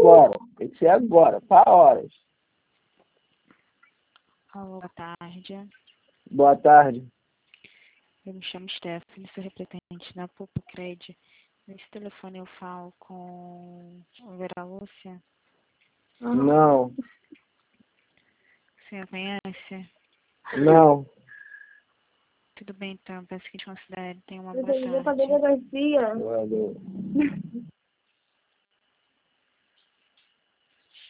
agora. Tem que ser agora, para horas. Alô, boa tarde. Boa tarde. Eu me chamo Stephanie, sou representante da Pupocred. Nesse telefone eu falo com a Vera Lúcia. Não. O senhor conhece? Não. Tudo bem, então. Peço que te considere. Tenha uma boa tarde. Valeu.